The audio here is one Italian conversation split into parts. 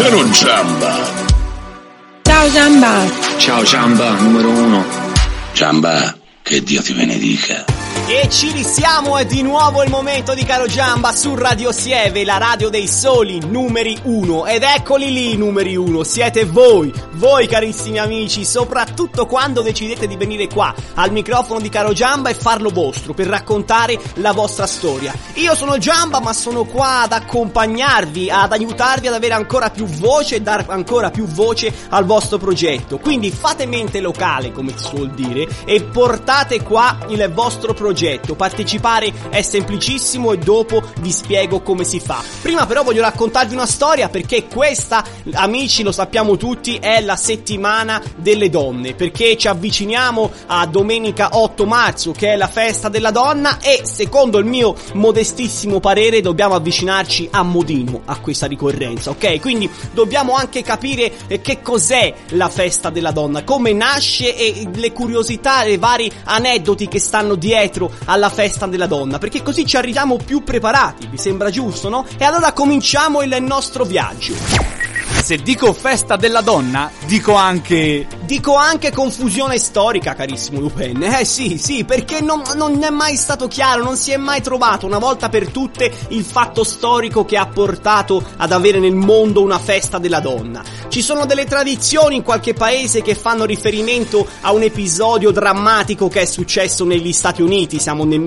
Caro Giamba. Ciao Giamba. Ciao Giamba, numero 1. Giamba, che Dio ti benedica. E ci risiamo, è di nuovo il momento di Caro Giamba su Radio Sieve, la radio dei soli numeri 1. Ed eccoli lì i numeri 1, siete voi carissimi amici, soprattutto quando decidete di venire qua al microfono di Caro Giamba e farlo vostro, per raccontare la vostra storia. Io sono Giamba, ma sono qua ad accompagnarvi, ad aiutarvi ad avere ancora più voce e dar ancora più voce al vostro progetto. Quindi fate mente locale, come si suol dire, e portate qua il vostro progetto. Partecipare è semplicissimo e dopo vi spiego come si fa. Prima però voglio raccontarvi una storia, perché questa, amici, lo sappiamo tutti, è la settimana delle donne, perché ci avviciniamo a domenica 8 marzo, che è la festa della donna, e secondo il mio modestissimo parere dobbiamo avvicinarci a modino a questa ricorrenza, ok? Quindi dobbiamo anche capire che cos'è la festa della donna, come nasce e le curiosità e i vari aneddoti che stanno dietro alla festa della donna, perché così ci arriviamo più preparati. Vi sembra giusto, no? E allora cominciamo il nostro viaggio. Se dico festa della donna, dico anche confusione storica, carissimo Lupin. Sì, perché non è mai stato chiaro, non si è mai trovato una volta per tutte il fatto storico che ha portato ad avere nel mondo una festa della donna. Ci sono delle tradizioni in qualche paese che fanno riferimento a un episodio drammatico che è successo negli Stati Uniti. Siamo nel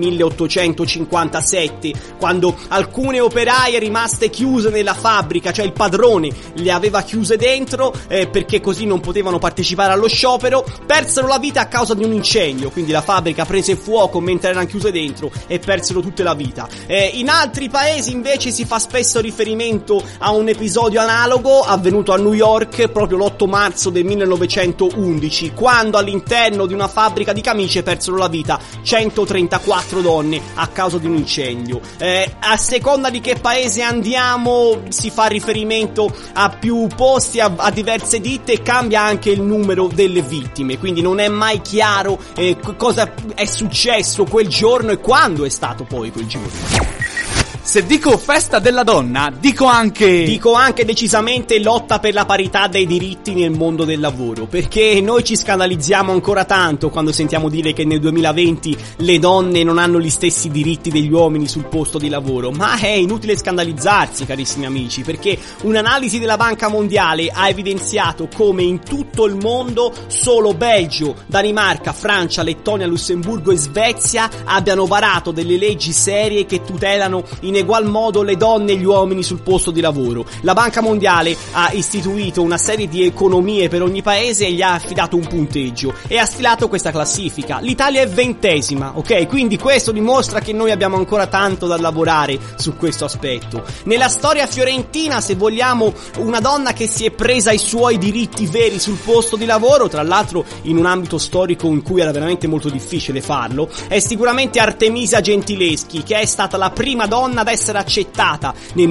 1857, quando alcune operaie rimaste chiuse nella fabbrica, cioè il padrone le aveva chiuse dentro perché così non potevano partecipare allo sciopero, persero la vita a causa di un incendio. Quindi la fabbrica prese fuoco mentre erano chiuse dentro e persero tutta la vita. In altri paesi invece si fa spesso riferimento a un episodio analogo avvenuto a New York proprio l'8 marzo del 1911, quando all'interno di una fabbrica di camicie persero la vita 134 donne a causa di un incendio. A seconda di che paese andiamo si fa riferimento a più posti, a diverse ditte, e cambia anche il numero delle vittime, quindi non è mai chiaro cosa è successo quel giorno e quando è stato poi quel giorno. Se dico festa della donna, dico anche decisamente lotta per la parità dei diritti nel mondo del lavoro, perché noi ci scandalizziamo ancora tanto quando sentiamo dire che nel 2020 le donne non hanno gli stessi diritti degli uomini sul posto di lavoro. Ma è inutile scandalizzarsi, carissimi amici, perché un'analisi della Banca Mondiale ha evidenziato come in tutto il mondo solo Belgio, Danimarca, Francia, Lettonia, Lussemburgo e Svezia abbiano varato delle leggi serie che tutelano in egual modo le donne e gli uomini sul posto di lavoro. La Banca Mondiale ha istituito una serie di economie per ogni paese e gli ha affidato un punteggio e ha stilato questa classifica. L'Italia è 20ª, ok? Quindi questo dimostra che noi abbiamo ancora tanto da lavorare su questo aspetto. Nella storia fiorentina, se vogliamo, una donna che si è presa i suoi diritti veri sul posto di lavoro, tra l'altro in un ambito storico in cui era veramente molto difficile farlo, è sicuramente Artemisia Gentileschi, che è stata la prima donna ad essere accettata nel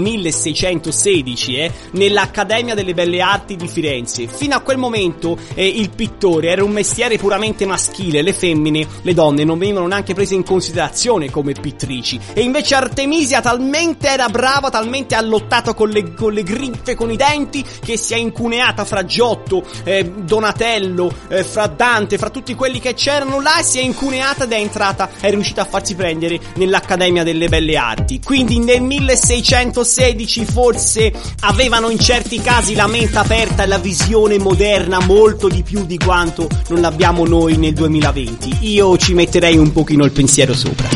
1616 nell'Accademia delle Belle Arti di Firenze. Fino a quel momento il pittore era un mestiere puramente maschile, le femmine, le donne non venivano neanche prese in considerazione come pittrici, e invece Artemisia talmente era brava, talmente ha lottato con le grinfe, con i denti, che si è incuneata fra Giotto, Donatello, fra Dante, fra tutti quelli che c'erano là, si è incuneata ed è riuscita a farsi prendere nell'Accademia delle Belle Arti. Quindi nel 1616 forse avevano in certi casi la mente aperta e la visione moderna molto di più di quanto non l'abbiamo noi nel 2020. Io ci metterei un pochino il pensiero sopra.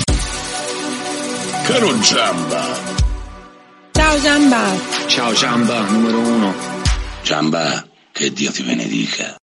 Caro Giamba. Ciao Giamba. Ciao Giamba, numero 1. Giamba, che Dio ti benedica.